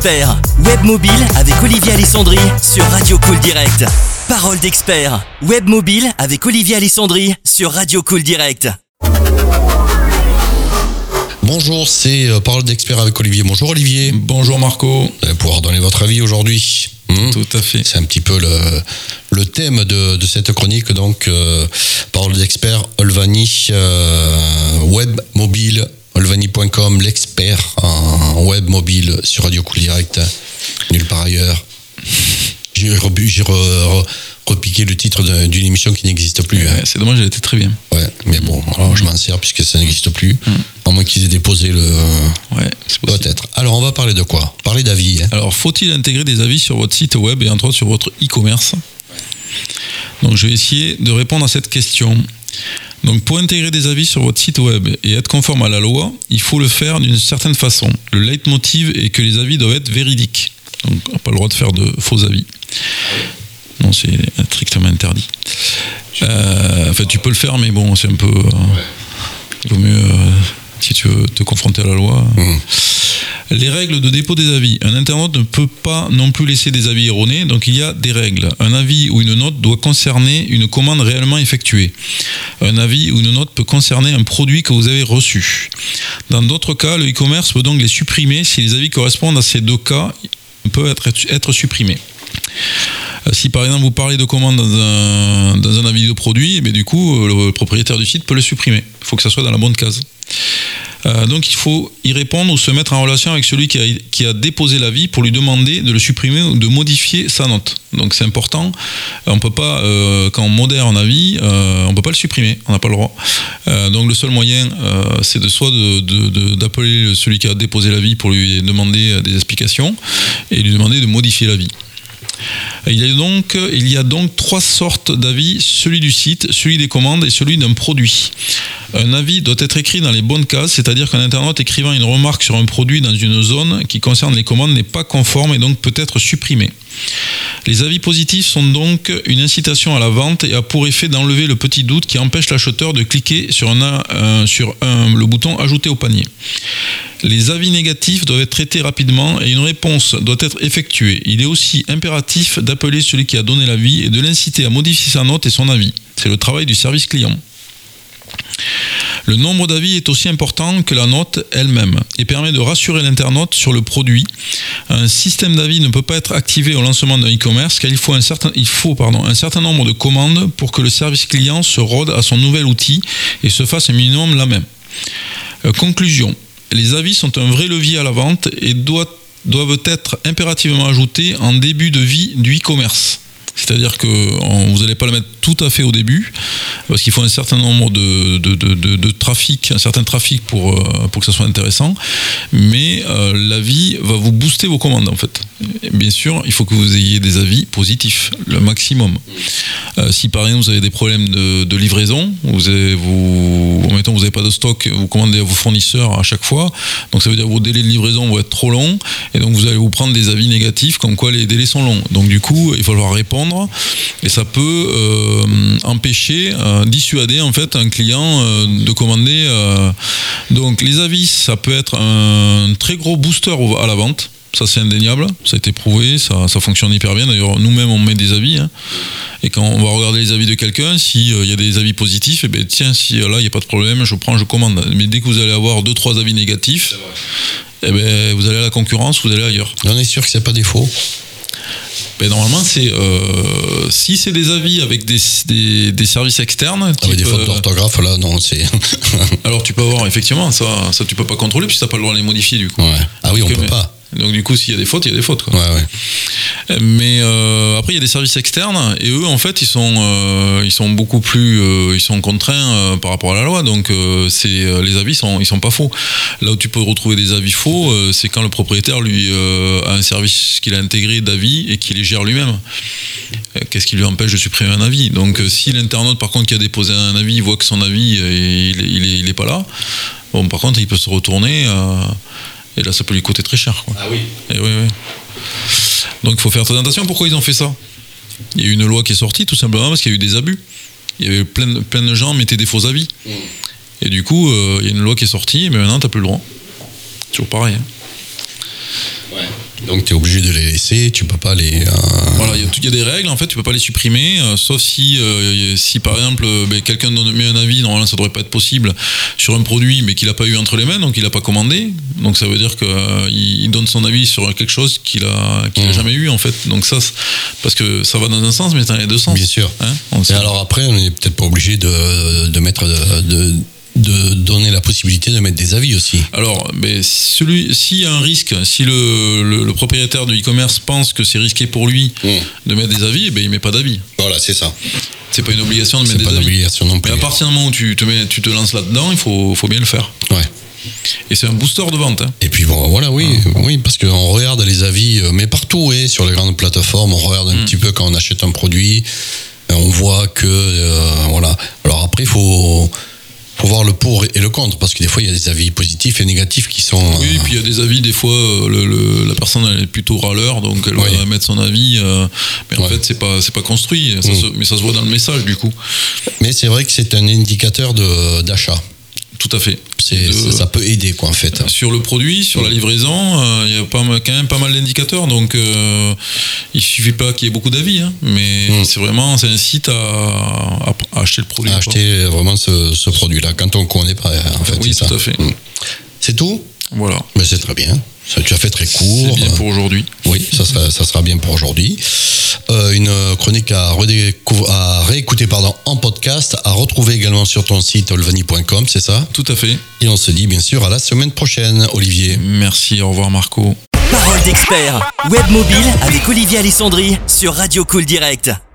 d'expert, web mobile avec Olivier Alessandri sur Radio Cool Direct. Parole d'expert, web mobile avec Olivier Alessandri sur Radio Cool Direct. Bonjour, c'est Parole d'expert avec Olivier. Bonjour Olivier. Bonjour Marco. Vous allez pouvoir donner votre avis aujourd'hui. Tout à fait. C'est un petit peu le thème de cette chronique. Donc, Parole d'expert, Olvani, web mobile, olvani.com, l'expert en web mobile sur Radio Cool Direct. Nulle part ailleurs. J'ai repiqué le titre d'une émission qui n'existe plus. Ouais, c'est dommage, elle était très bien. Ouais, mais bon, alors je m'en sers puisque ça n'existe plus. À moins qu'ils aient déposé le... Ouais, c'est possible. Peut-être. Alors, on va parler de quoi ? Parler d'avis. Alors, faut-il intégrer des avis sur votre site web et entre autres sur votre e-commerce ? Donc, je vais essayer de répondre à cette question. Donc, pour intégrer des avis sur votre site web et être conforme à la loi, il faut le faire d'une certaine façon. Le leitmotiv est que les avis doivent être véridiques. Donc, on n'a pas le droit de faire de faux avis. Non, c'est strictement interdit. Enfin, tu peux le faire, mais bon, c'est un peu... il vaut mieux, si tu veux te confronter à la loi... Les règles de dépôt des avis. Un internaute ne peut pas non plus laisser des avis erronés, donc il y a des règles. Un avis ou une note doit concerner une commande réellement effectuée. Un avis ou une note peut concerner un produit que vous avez reçu. Dans d'autres cas, le e-commerce peut donc les supprimer si les avis correspondent à ces deux cas, ils peuvent être supprimés. Si par exemple vous parlez de commande dans un avis de produit, et du coup le propriétaire du site peut le supprimer. Il faut que ça soit dans la bonne case. Donc il faut y répondre ou se mettre en relation avec celui qui a déposé l'avis pour lui demander de le supprimer ou de modifier sa note. Donc c'est important. On peut pas, quand on modère un avis, on peut pas le supprimer. On n'a pas le droit. Donc le seul moyen, c'est d'appeler celui qui a déposé l'avis pour lui demander des explications et lui demander de modifier l'avis. Il y a donc trois sortes d'avis, celui du site, celui des commandes et celui d'un produit. Un avis doit être écrit dans les bonnes cases, c'est-à-dire qu'un internaute écrivant une remarque sur un produit dans une zone qui concerne les commandes n'est pas conforme et donc peut être supprimé. Les avis positifs sont donc une incitation à la vente et a pour effet d'enlever le petit doute qui empêche l'acheteur de cliquer sur le bouton « Ajouter au panier ». Les avis négatifs doivent être traités rapidement et une réponse doit être effectuée. Il est aussi impératif d'appeler celui qui a donné l'avis et de l'inciter à modifier sa note et son avis. C'est le travail du service client. Le nombre d'avis est aussi important que la note elle-même et permet de rassurer l'internaute sur le produit. Un système d'avis ne peut pas être activé au lancement d'un e-commerce car il faut un certain nombre de commandes pour que le service client se rôde à son nouvel outil et se fasse un minimum la même. Conclusion. Les avis sont un vrai levier à la vente et doivent être impérativement ajoutés en début de vie du e-commerce. C'est-à-dire que vous n'allez pas le mettre tout à fait au début, parce qu'il faut un certain nombre de trafic, un certain trafic pour que ça soit intéressant, mais l'avis va vous booster vos commandes en fait. Et bien sûr, il faut que vous ayez des avis positifs, le maximum. Si par exemple vous avez des problèmes de livraison, mettons vous n'avez pas de stock, vous commandez à vos fournisseurs à chaque fois, donc ça veut dire que vos délais de livraison vont être trop longs, et donc vous allez vous prendre des avis négatifs comme quoi les délais sont longs. Donc du coup, il va falloir répondre, et ça peut empêcher, dissuader en fait un client de commander. Donc les avis, ça peut être un très gros booster à la vente. Ça c'est indéniable, ça a été prouvé, ça fonctionne hyper bien. D'ailleurs nous-mêmes on met des avis, et quand on va regarder les avis de quelqu'un, s'il y a des avis positifs, tiens, si là il n'y a pas de problème, je commande. Mais dès que vous allez avoir 2-3 avis négatifs, vous allez à la concurrence, vous allez ailleurs. On est sûr que c'est pas des faux. Normalement, si c'est des avis avec des services externes. Avec des fautes d'orthographe, là, non, c'est. Alors, tu peux avoir, effectivement, ça tu peux pas contrôler, puis tu n'as pas le droit de les modifier, du coup. Ouais. Ah oui, on peut pas. Donc, du coup, s'il y a des fautes, il y a des fautes, quoi. Ouais. Mais après, il y a des services externes, et eux, en fait, ils sont beaucoup plus. Ils sont contraints par rapport à la loi, donc les avis, ils sont pas faux. Là où tu peux retrouver des avis faux, c'est quand le propriétaire, lui, a un service qu'il a intégré d'avis et qu'il les gère lui-même. Qu'est-ce qui lui empêche de supprimer un avis ? Donc, si l'internaute, par contre, qui a déposé un avis, voit que son avis, il est pas là, bon, par contre, il peut se retourner. Et là, ça peut lui coûter très cher, quoi. Ah oui. Et oui. Donc, il faut faire très attention. Pourquoi ils ont fait ça ? Il y a eu une loi qui est sortie, tout simplement parce qu'il y a eu des abus. Il y avait plein de gens mettaient des faux avis. Et du coup, il y a une loi qui est sortie, mais maintenant, tu n'as plus le droit. Toujours pareil. Ouais. Donc tu es obligé de les laisser, tu peux pas les... Voilà, il y a des règles, en fait, tu peux pas les supprimer, sauf si par exemple quelqu'un met un avis, normalement ça devrait pas être possible, sur un produit mais qu'il a pas eu entre les mains, donc il a pas commandé, donc ça veut dire qu'il donne son avis sur quelque chose qu'il a jamais eu en fait, donc ça, parce que ça va dans un sens mais dans les deux sens. Bien sûr. Hein, et alors après, on n'est peut-être pas obligé de mettre... de donner la possibilité de mettre des avis aussi. Alors, s'il y a un risque, si le propriétaire de e-commerce pense que c'est risqué pour lui de mettre des avis, il met pas d'avis. Voilà, c'est ça. C'est pas une obligation de mettre des avis. C'est pas une obligation non plus. Mais à partir du moment où tu te lances là-dedans, il faut bien le faire. Ouais. Et c'est un booster de vente. Hein. Et puis bon, voilà, oui, parce qu'on regarde les avis, mais partout, sur les grandes plateformes, on regarde un petit peu quand on achète un produit, on voit que, voilà. Alors après, il faut voir le pour et le contre, parce que des fois il y a des avis positifs et négatifs qui sont... Oui, et puis il y a des avis, des fois la personne elle est plutôt râleur, donc elle va mettre son avis, mais en fait c'est pas construit, mais ça se voit dans le message du coup. Mais c'est vrai que c'est un indicateur d'achat. Tout à fait. Ça peut aider quoi en fait. Sur le produit, sur la livraison, il y a quand même pas mal d'indicateurs, donc il suffit pas qu'il y ait beaucoup d'avis, hein, mais c'est un site à acheter le produit. À acheter vraiment ce produit-là, quand on ne connaît pas en fait. Oui, c'est tout à fait. C'est tout ? Voilà. Mais c'est très bien. Ça, tu as fait très court. C'est bien pour aujourd'hui. Oui, ça sera bien pour aujourd'hui. Une chronique à réécouter en podcast, à retrouver également sur ton site olvani.com, c'est ça ? Tout à fait. Et on se dit bien sûr à la semaine prochaine, Olivier. Merci, au revoir Marco. Parole d'expert, web mobile avec Olivier Alessandri sur Radio Cool Direct.